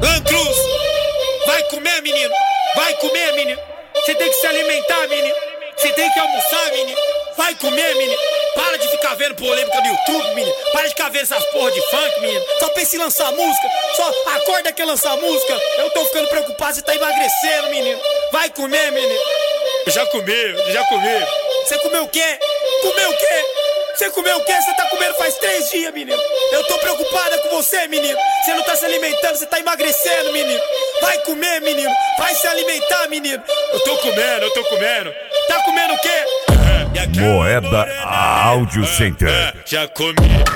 Lancruz, vai comer, menino. Vai comer, menino. Você tem que se alimentar, menino. Você tem que almoçar, menino. Vai comer, menino. Para de ficar vendo polêmica no YouTube, menino. Para de ficar vendo essas porra de funk, menino. Só pensa em lançar música. Só acorda que lançar música. Eu tô ficando preocupado, você tá emagrecendo, menino. Vai comer, menino. Eu já comi. Você comeu o quê? Comeu o quê? Você comeu o quê? Você tá comendo faz 3 dias, menino. Eu tô preocupada com você, menino. Você não tá se alimentando, você tá emagrecendo, menino. Vai comer, menino. Vai se alimentar, menino. Eu tô comendo. Tá comendo o quê? Moeda Audio Center. Já comi.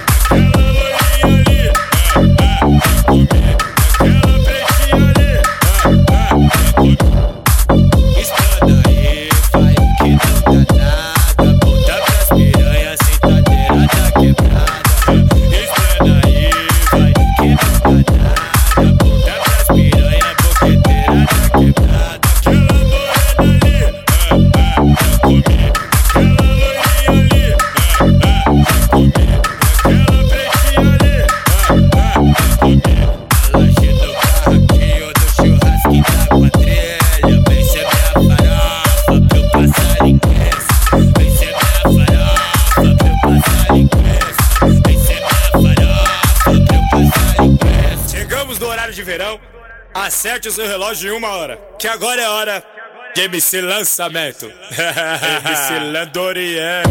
Chegamos no horário de verão. Acerte o seu relógio em 1 hora, que agora é hora de MC Lançamento. MC Landoriente.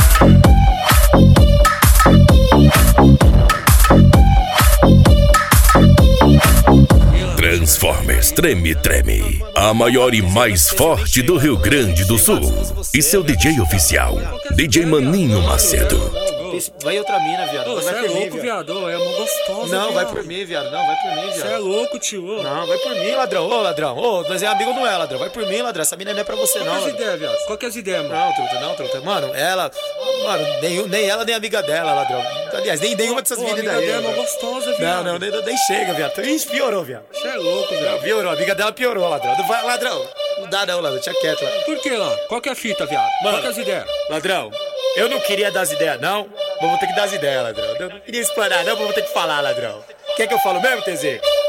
Transformers Treme Treme, a maior e mais forte do Rio Grande do Sul. E seu DJ oficial, DJ Maninho Macedo. Vai outra mina, viado. Você é louco, viado. É mó gostosa. Não, viado. vai por mim, viado. Não, vai por mim, viado. Você é louco, tio. Não, vai por mim, ladrão. Ô, ladrão. Ô, nós é amigo, não é, ladrão. Vai por mim, ladrão. Essa mina não é pra você, não. Qual que é as ideias, viado? Qual que é as ideias, mano? Não, truta. Mano, ela... Mano, nem ela, nem amiga dela, ladrão. Aliás, nem nenhuma dessas meninas daí. A amiga dela é mó gostosa, viado. Não, nem chega, viado. Ixi, piorou, viado. Você é louco, viado. Não, piorou. A amiga dela piorou, ladrão. Não vai, ladrão. Não dá não, ladrão. Tinha quieto, ladrão. Por que, lá? Qual que é a fita, viado? Mano, qual que é as ideias? Ladrão, eu não queria dar as ideias, não. Mas vou ter que dar as ideias, ladrão. Eu não queria explanar, não, mas vou ter que falar, ladrão. Quer que eu falo mesmo, TZ?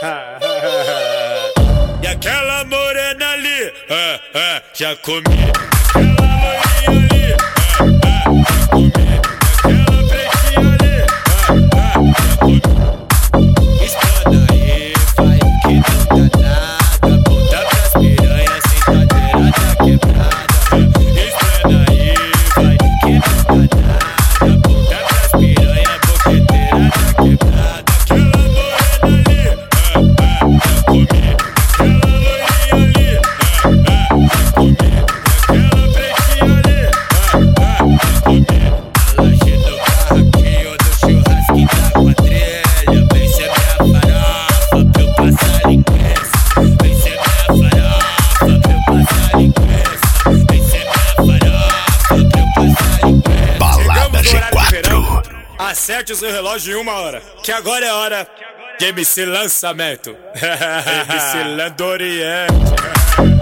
E aquela morena ali, já comi. Aquela moreninha ali, já comi. Aquela pretinha ali, já comi. Explana aí, vai que não dá nada. Volta pras piranhas, sentadeira tá quebrada. Explana aí, vai que não dá nada. Volta pras piranhas, boqueteira tá quebrada. Balada G4. Acerte o seu relógio em 1 hora, que agora é hora de MC Lançamento. MC Landoriente.